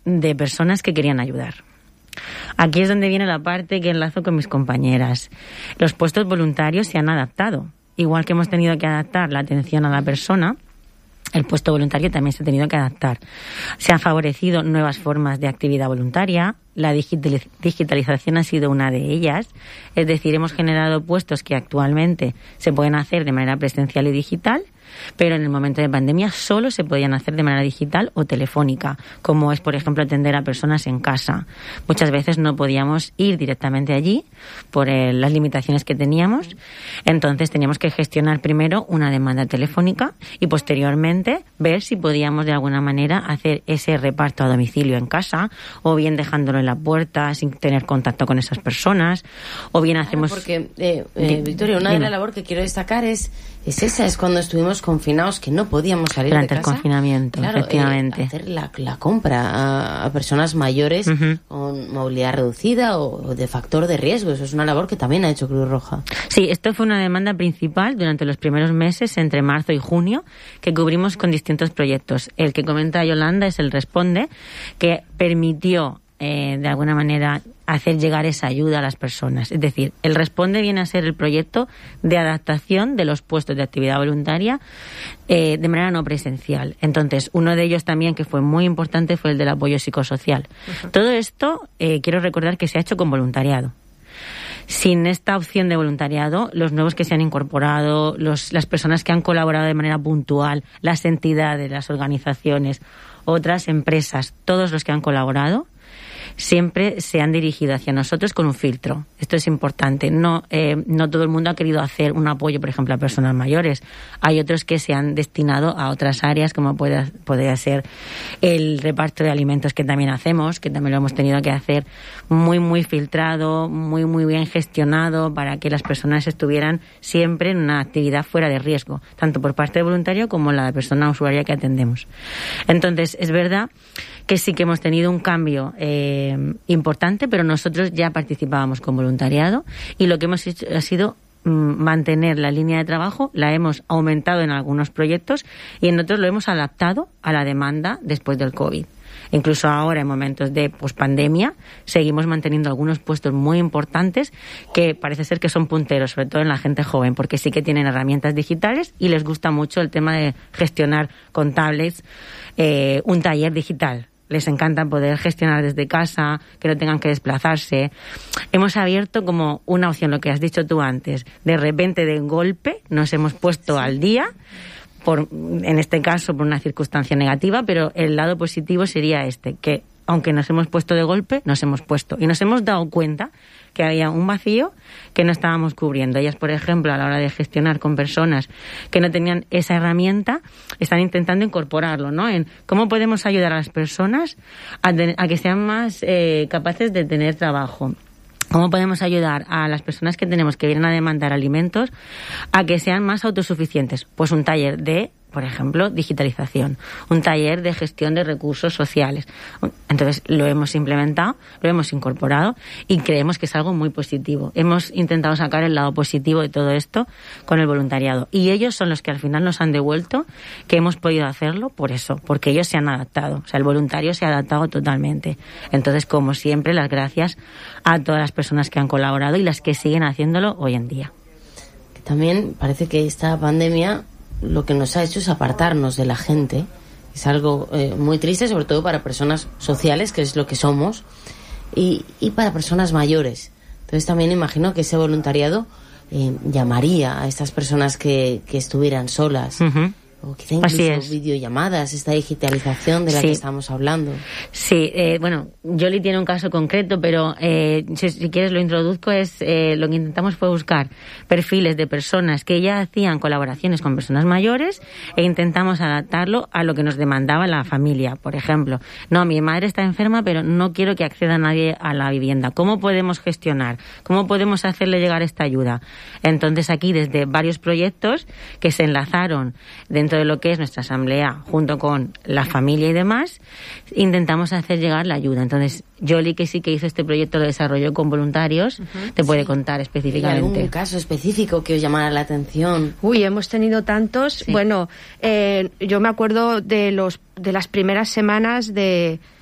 de personas que querían ayudar. Aquí es donde viene la parte que enlazo con mis compañeras. Los puestos voluntarios se han adaptado. Igual que hemos tenido que adaptar la atención a la persona, el puesto voluntario también se ha tenido que adaptar. Se han favorecido nuevas formas de actividad voluntaria. La digitalización ha sido una de ellas. Es decir, hemos generado puestos que actualmente se pueden hacer de manera presencial y digital, pero en el momento de pandemia solo se podían hacer de manera digital o telefónica, como es, por ejemplo, atender a personas en casa. Muchas veces no podíamos ir directamente allí por las limitaciones que teníamos. Entonces teníamos que gestionar primero una demanda telefónica y posteriormente ver si podíamos de alguna manera hacer ese reparto a domicilio en casa, o bien dejándolo en la puerta sin tener contacto con esas personas, o bien hacemos... Porque, Victoria, una de las labores que quiero destacar es cuando estuvimos confinados, que no podíamos salir durante de casa. El confinamiento, claro, efectivamente. Hacer la compra a personas mayores con movilidad reducida o de factor de riesgo. Eso es una labor que también ha hecho Cruz Roja. Sí, esto fue una demanda principal durante los primeros meses, entre marzo y junio, que cubrimos con distintos proyectos. El que comenta Yolanda es el Responde, que permitió de alguna manera hacer llegar esa ayuda a las personas. Es decir, el Responde viene a ser el proyecto de adaptación de los puestos de actividad voluntaria de manera no presencial. Entonces, uno de ellos también que fue muy importante fue el del apoyo psicosocial. Todo esto quiero recordar que se ha hecho con voluntariado. Sin esta opción de voluntariado, los nuevos que se han incorporado, las personas que han colaborado de manera puntual, las entidades, las organizaciones, otras empresas, todos los que han colaborado, siempre se han dirigido hacia nosotros con un filtro. Esto es importante. No todo el mundo ha querido hacer un apoyo, por ejemplo, a personas mayores. Hay otros que se han destinado a otras áreas, como podría ser el reparto de alimentos, que también hacemos, que también lo hemos tenido que hacer muy, muy filtrado, muy, muy bien gestionado, para que las personas estuvieran siempre en una actividad fuera de riesgo, tanto por parte del voluntario como la persona usuaria que atendemos. Entonces, es verdad que sí que hemos tenido un cambio importante, pero nosotros ya participábamos con voluntariado y lo que hemos hecho ha sido mantener la línea de trabajo, la hemos aumentado en algunos proyectos y en otros lo hemos adaptado a la demanda después del COVID. Incluso ahora, en momentos de pospandemia, seguimos manteniendo algunos puestos muy importantes que parece ser que son punteros, sobre todo en la gente joven, porque sí que tienen herramientas digitales y les gusta mucho el tema de gestionar con tablets un taller digital. Les encanta poder gestionar desde casa, que no tengan que desplazarse. Hemos abierto como una opción, lo que has dicho tú antes. De repente, de golpe, nos hemos puesto al día, en este caso por una circunstancia negativa, pero el lado positivo sería que aunque nos hemos puesto de golpe, nos hemos puesto. Y nos hemos dado cuenta que había un vacío que no estábamos cubriendo. Ellas, por ejemplo, a la hora de gestionar con personas que no tenían esa herramienta, están intentando incorporarlo, ¿no? En cómo podemos ayudar a las personas a que sean más capaces de tener trabajo. ¿Cómo podemos ayudar a las personas que tenemos que vienen a demandar alimentos a que sean más autosuficientes? Pues un taller de, por ejemplo, digitalización, un taller de gestión de recursos sociales. Entonces lo hemos implementado, lo hemos incorporado y creemos que es algo muy positivo. Hemos intentado sacar el lado positivo de todo esto con el voluntariado y ellos son los que al final nos han devuelto que hemos podido hacerlo por eso, porque ellos se han adaptado. O sea, el voluntario se ha adaptado totalmente. Entonces, como siempre, las gracias a todas las personas que han colaborado y las que siguen haciéndolo hoy en día. También parece que esta pandemia lo que nos ha hecho es apartarnos de la gente. Es algo muy triste, sobre todo para personas sociales, que es lo que somos, y para personas mayores. Entonces también imagino que ese voluntariado llamaría a estas personas que estuvieran solas. O quizá incluso videollamadas, esta digitalización de la que estamos hablando. Sí, bueno, Yoli tiene un caso concreto, pero si quieres lo introduzco. Lo que intentamos fue buscar perfiles de personas que ya hacían colaboraciones con personas mayores e intentamos adaptarlo a lo que nos demandaba la familia. Por ejemplo, no, mi madre está enferma, pero no quiero que acceda nadie a la vivienda. ¿Cómo podemos gestionar? ¿Cómo podemos hacerle llegar esta ayuda? Entonces aquí, desde varios proyectos que se enlazaron dentro de lo que es nuestra asamblea, junto con la familia y demás, intentamos hacer llegar la ayuda. Entonces, Yoli, que sí que hizo este proyecto, lo desarrolló con voluntarios, te puede contar específicamente. ¿Algún caso específico que os llamara la atención? Uy, hemos tenido tantos. Sí. Bueno, yo me acuerdo de las primeras semanas de